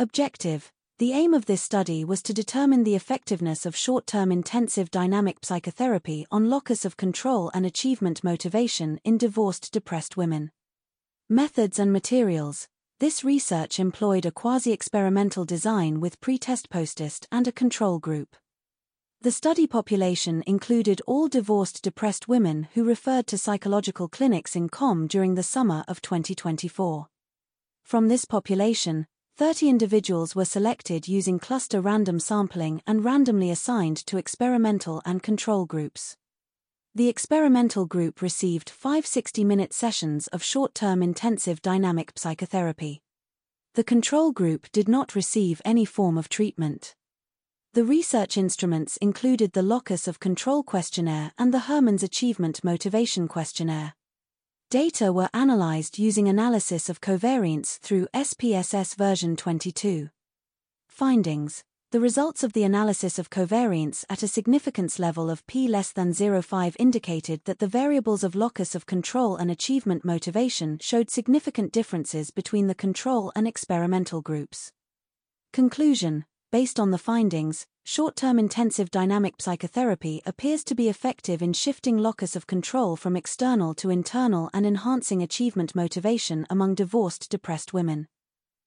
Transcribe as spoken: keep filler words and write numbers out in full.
Objective. The aim of this study was to determine the effectiveness of short-term intensive dynamic psychotherapy on locus of control and achievement motivation in divorced depressed women. Methods and materials. This research employed a quasi-experimental design with pre-test post-test and a control group. The study population included all divorced depressed women who referred to psychological clinics in C O M during the summer of twenty twenty-four. From this population, thirty individuals were selected using cluster random sampling and randomly assigned to experimental and control groups. The experimental group received five sixty-minute sessions of short-term intensive dynamic psychotherapy. The control group did not receive any form of treatment. The research instruments included the locus of control questionnaire and the Herman's Achievement Motivation Questionnaire. Data were analyzed using analysis of covariance through S P S S version twenty-two. Findings. The results of the analysis of covariance at a significance level of p less than zero point five indicated that the variables of locus of control and achievement motivation showed significant differences between the control and experimental groups. Conclusion. Based on the findings, short-term intensive dynamic psychotherapy appears to be effective in shifting locus of control from external to internal and enhancing achievement motivation among divorced depressed women.